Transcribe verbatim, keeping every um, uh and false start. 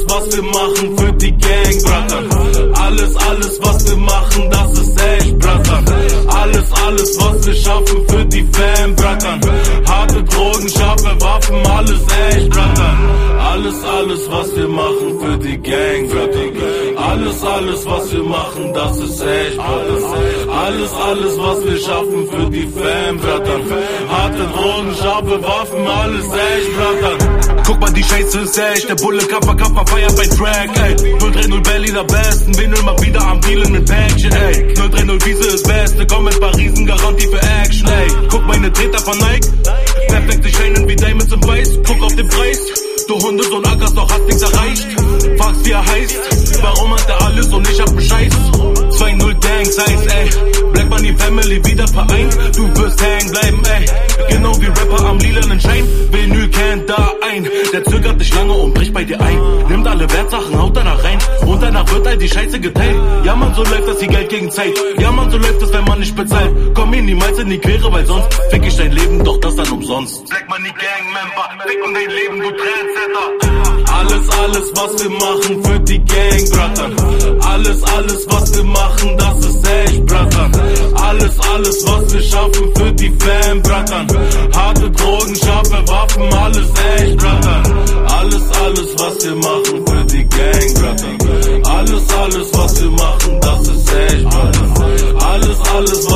was wir machen für die Gang, Brattern. Alles, alles, was wir machen, das ist echt, Brattern. Alles, alles, was wir schaffen für die Fam, Brattern. Harte Drogen, scharfe Waffen, alles echt, Brattern. Alles, alles, was wir machen für die Gang, Brattern. Alles, alles, was wir machen, das ist echt, Brattern. Alles, alles, was wir schaffen für die Fam, Brattern. Harte Drogen, scharfe Waffen, alles echt, Brattern. Guck mal, die Scheiße ist echt, der Bulle Kappa Kappa feiert bei Track, ey. null drei null Berliner Besten, bin immer wieder am Dealen mit Päckchen, ey. null drei null Wiese ist Beste, komm mit Parisen, Garantie für Action, ey. Guck meine Treter von Nike, perfekt, sie scheinen wie Diamonds im Weiß. Guck auf den Preis, du Hundesohn ackerst, doch hast nichts erreicht. Fragst wie er heißt, warum hat er alles und ich hab einen Scheiß. zwei null Danks heißt, ey. Black Money Family wieder vereint, du wirst hängen bleiben, ey. Genau wie Rapper am lilanen Schein, Vinyl kennt da ein. Der zögert nicht lange und bricht bei dir ein. Nimmt alle Wertsachen, haut danach rein. Und danach wird all die Scheiße geteilt. Ja man, so läuft das, die Geld gegen Zeit. Ja man, so läuft das, wenn man nicht bezahlt. Komm mir niemals in die Quere, weil sonst fick ich dein Leben, doch das dann umsonst. Black Money Gang Member, fick um dein Leben, du Trendsetter. Alles, alles, was wir machen für die Gang, Brattern. Alles, alles, was wir machen, das ist echt, Brattern. Alles, alles, was wir schaffen für die Fam, Brattern. Harte Drogen, scharfe Waffen, alles echt, Brattern. Alles, alles, was wir machen für die Gang, Brattern. Alles, alles, was wir machen, das ist echt, Brattern. Alles, alles, was